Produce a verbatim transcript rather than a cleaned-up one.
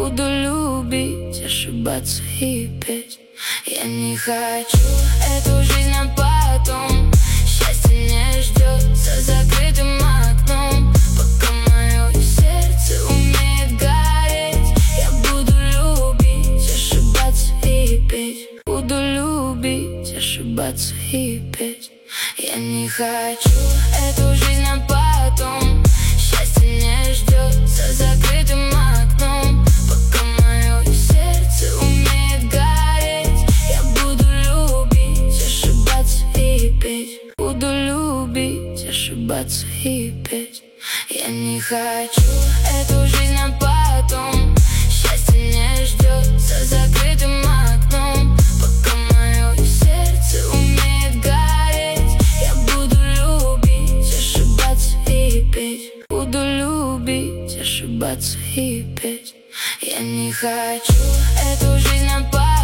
Буду любить, ошибаться и петь. Я не хочу эту жизнь, а потом счастье не ждет за закрытым окном. Пока мое сердце умеет гореть, я буду любить, ошибаться и петь. Буду любить, ошибаться и петь. Я не хочу эту жизнь, а потом счастье не ждет за закрытым окном. Пока мое сердце умеет гореть, я буду любить, ошибаться и петь. Буду любить, ошибаться и петь. Я не хочу эту жизнь, а потом счастье не ждет за закрытым окном. Пока мое сердце умеет гореть, я буду любить, ошибаться и петь. Буду любить, ошибаться и петь. Я не хочу эту жизнь, а потом